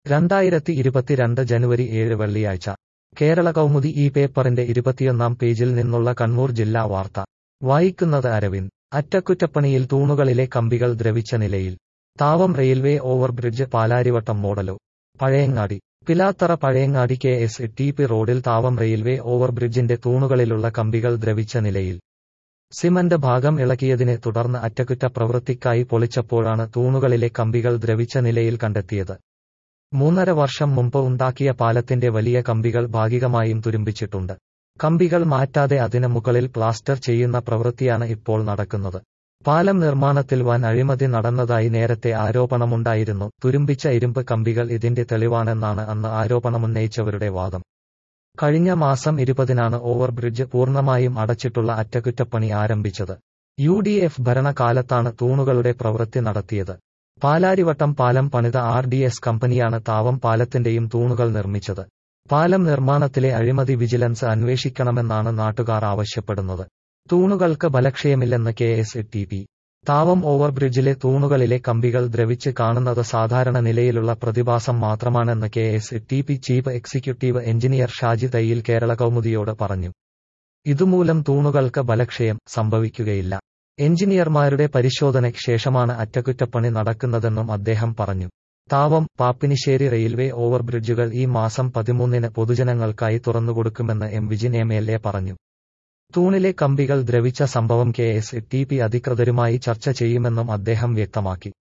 2022 ജനുവരി 7 വെള്ളിയാഴ്ച കേരള കൗമുദി ഈ പേപ്പറിന്റെ 21 പേജിൽ നിന്നുള്ള കണ്ണൂർ ജില്ലാ വാർത്ത വായിക്കുന്നത് അരവിന്ദ്. അറ്റകുറ്റപ്പണിയിൽ തൂണുകളിലെ കമ്പികൾ ദ്രവിച്ച നിലയിൽ. താവം റെയിൽവേ ഓവർബ്രിഡ്ജ് പാലാരിവട്ടം മോഡലോ. പഴയങ്ങാടി. പിലാത്തറ പഴയങ്ങാടി KSTP റോഡിൽ താവം റെയിൽവേ ഓവർബ്രിഡ്ജിന്റെ തൂണുകളിലുള്ള കമ്പികൾ ദ്രവിച്ച നിലയിൽ. സിമന്റ് ഭാഗം ഇളകിയതിനെ തുടർന്ന് അറ്റകുറ്റപ്രവൃത്തിക്കായി പൊളിച്ചപ്പോഴാണ് തൂണുകളിലെ കമ്പികൾ ദ്രവിച്ച നിലയിൽ കണ്ടെത്തിയത്. 3.5 വർഷം മുമ്പ് ഉണ്ടാക്കിയ പാലത്തിന്റെ വലിയ കമ്പികൾ ഭാഗികമായും തുരുമ്പിച്ചിട്ടുണ്ട്. കമ്പികൾ മാറ്റാതെ അതിന് മുകളിൽ പ്ലാസ്റ്റർ ചെയ്യുന്ന പ്രവൃത്തിയാണ് ഇപ്പോൾ നടക്കുന്നത്. പാലം നിർമ്മാണത്തിൽ വൻ അഴിമതി നടന്നതായി നേരത്തെ ആരോപണമുണ്ടായിരുന്നു. തുരുമ്പിച്ച ഇരുമ്പ് കമ്പികൾ ഇതിന്റെ തെളിവാണെന്നാണ് അന്ന് ആരോപണമുന്നയിച്ചവരുടെ വാദം. കഴിഞ്ഞ മാസം 20-നാണ് ഓവർബ്രിഡ്ജ് പൂർണ്ണമായും അടച്ചിട്ടുള്ള അറ്റകുറ്റപ്പണി ആരംഭിച്ചത്. UDF ഭരണകാലത്താണ് തൂണുകളുടെ പ്രവൃത്തി നടത്തിയത്. പാലാരിവട്ടം പാലം പണിത RDS കമ്പനിയാണ് താവം പാലത്തിന്റെയും തൂണുകൾ നിർമ്മിച്ചത്. പാലം നിർമ്മാണത്തിലെ അഴിമതി വിജിലൻസ് അന്വേഷിക്കണമെന്നാണ് നാട്ടുകാർ ആവശ്യപ്പെടുന്നത്. തൂണുകൾക്ക് ബലക്ഷയമില്ലെന്ന് KSTP. താവം ഓവർബ്രിഡ്ജിലെ തൂണുകളിലെ കമ്പികൾ ദ്രവിച്ച് കാണുന്നത് സാധാരണ നിലയിലുള്ള പ്രതിഭാസം മാത്രമാണെന്ന് KSTP chief executive engineer Shaji Thayyil Kerala കൗമുദിയോട് പറഞ്ഞു. ഇതുമൂലം തൂണുകൾക്ക് ബലക്ഷയം സംഭവിക്കുകയില്ല. എഞ്ചിനീയർമാരുടെ പരിശോധനയ്ക്ക് ശേഷമാണ് അറ്റകുറ്റപ്പണി നടക്കുന്നതെന്നും അദ്ദേഹം പറഞ്ഞു. താവം, പാപ്പിനിശ്ശേരി റെയിൽവേ ഓവർബ്രിഡ്ജുകൾ ഈ മാസം 13-ന് പൊതുജനങ്ങൾക്കായി തുറന്നുകൊടുക്കുമെന്ന് വിജിൻ MLA പറഞ്ഞു. തൂണിലെ കമ്പികൾ ദ്രവിച്ച സംഭവം KSTP അധികൃതരുമായി ചർച്ച ചെയ്യുമെന്നും അദ്ദേഹം വ്യക്തമാക്കി.